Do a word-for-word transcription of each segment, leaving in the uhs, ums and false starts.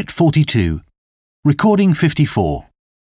Unit forty-two. Recording fifty-four.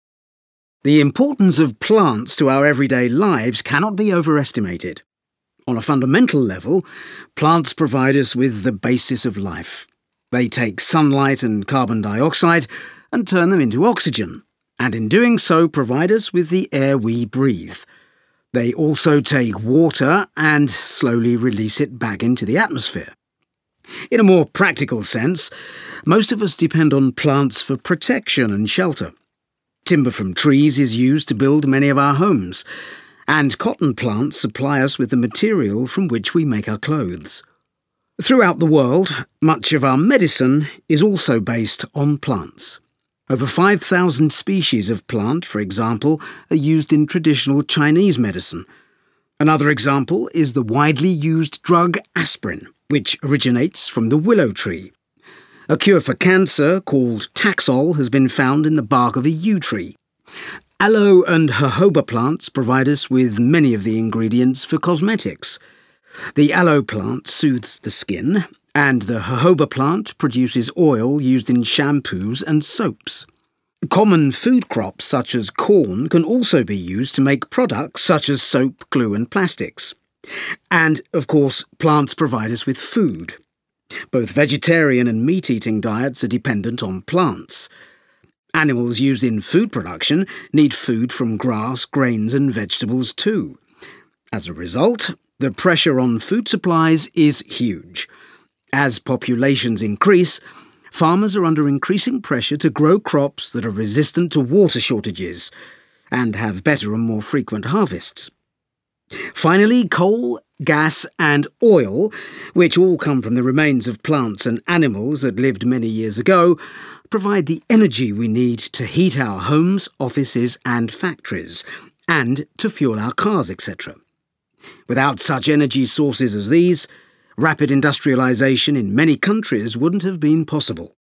The importance of plants to our everyday lives cannot be overestimated. On a fundamental level, plants provide us with the basis of life. They take sunlight and carbon dioxide and turn them into oxygen, and in doing so provide us with the air we breathe. They also take water and slowly release it back into the atmosphere. In a more practical sense, most of us depend on plants for protection and shelter. Timber from trees is used to build many of our homes, and cotton plants supply us with the material from which we make our clothes. Throughout the world, much of our medicine is also based on plants. Over five thousand species of plant, for example, are used in traditional Chinese medicine. Another example is the widely used drug aspirin, which originates from the willow tree. A cure for cancer, called Taxol, has been found in the bark of a yew tree. Aloe and jojoba plants provide us with many of the ingredients for cosmetics. The aloe plant soothes the skin, and the jojoba plant produces oil used in shampoos and soaps. Common food crops such as corn can also be used to make products such as soap, glue and plastics. And, of course, plants provide us with food. Both vegetarian and meat-eating diets are dependent on plants. Animals used in food production need food from grass, grains and vegetables too. As a result, the pressure on food supplies is huge. As populations increase, farmers are under increasing pressure to grow crops that are resistant to water shortages and have better and more frequent harvests. Finally, coal, gas and oil, which all come from the remains of plants and animals that lived many years ago, provide the energy we need to heat our homes, offices and factories, and to fuel our cars, et cetera. Without such energy sources as these, rapid industrialisation in many countries wouldn't have been possible.